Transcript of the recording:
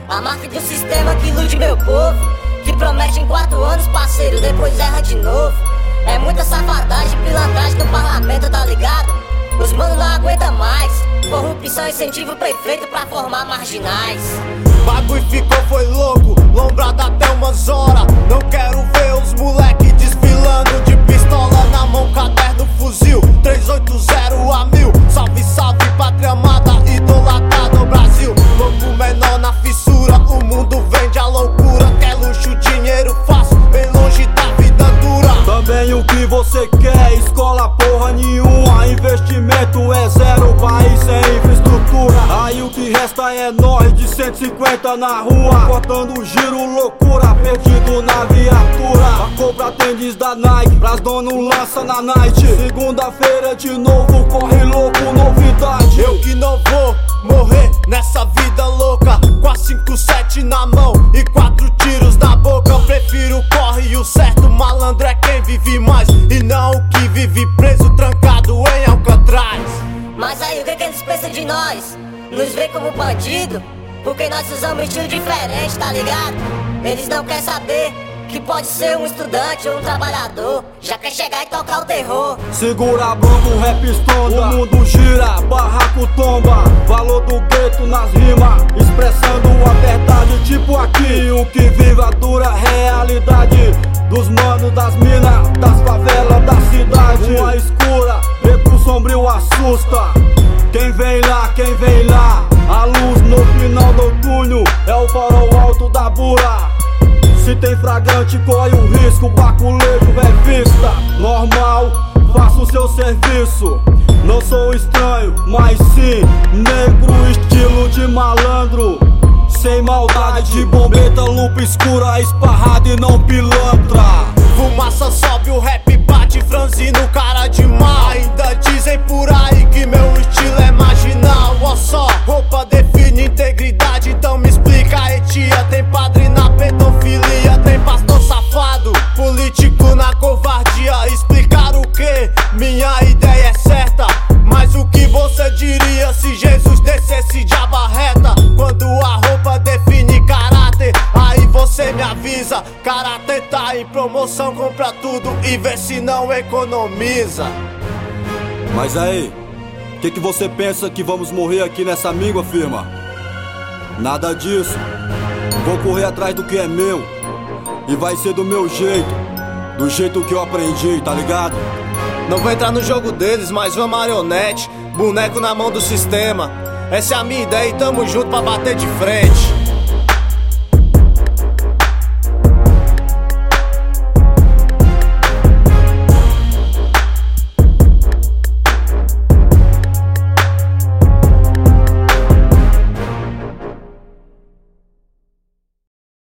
A máfia do sistema que ilude meu povo, que promete em 4 anos, parceiro, depois erra de novo. É muita safadagem, pilantragem no parlamento, tá ligado? Os manos não aguentam mais. Corrupção incentiva o prefeito pra formar marginais. Bagulho ficou, foi louco, lombrado até umas horas. Não quero ver os moleque desfilando de pistola na mão, caderno, fuzil 380 a 1000. Salve, salve, pátria amada, idolatrada no Brasil. Louco menor na fissura, o mundo vende a loucura. Quer luxo, dinheiro fácil, bem longe da vida dura. Também o que você quer, escola porra nenhuma. Investimento é zero, país sem infraestrutura. Aí o que resta é nós de 150 na rua, cortando giro, loucura, perdido na viatura. A cobra tênis da Nike, pras dono lança na night. Segunda-feira de novo, corre louco, novidade. Eu que não vou morrer nessa vida louca, com a 5-7 na mão e 4 tiros na boca. Eu prefiro corre e o certo, malandro é quem vive mais, e não o que vive preso, trancado em Alcatraz. Mas aí o que eles pensam de nós? Nos vê como bandido? Porque nós usamos estilo diferente, tá ligado? Eles não querem saber que pode ser um estudante ou um trabalhador, já quer chegar e tocar o terror. Segura a bomba, o rap estonda, o mundo gira, barraco tomba. Valor do gueto nas rimas, expressando a verdade. Tipo aqui, o que vive a dura realidade dos manos, das minas, das favelas, da cidade. Uma escura, beco sombrio assusta. Quem vem lá, a luz no final do túnel é o farol alto da bura. Se tem fragante, corre o risco, baculejo é vista. Normal, faço o seu serviço. Não sou estranho, mas sim negro, estilo de malandro. Sem maldade de bombeta, lupa escura, esparrada e não pilantra. Fumaça sobe, o rap bate, franzino, cara de mal. Ainda dizem por aí que meu estilo é marginal. Ó só, roupa define integridade, então me explica a etia. Tem padre na pedofilia, tem pastor safado, político na covardia. Explicar o que? Minha ideia é certa, mas o que você diria se Jesus descesse de abarreta? Quando a roupa define caráter, aí você me avisa. Karatê tá em promoção, compra tudo e vê se não economiza. Mas aí, que você pensa que vamos morrer aqui nessa míngua, firma? Nada disso. Vou correr atrás do que é meu, e vai ser do meu jeito, do jeito que eu aprendi, tá ligado? Não vou entrar no jogo deles, mas uma marionete, boneco na mão do sistema. Essa é a minha ideia e tamo junto pra bater de frente.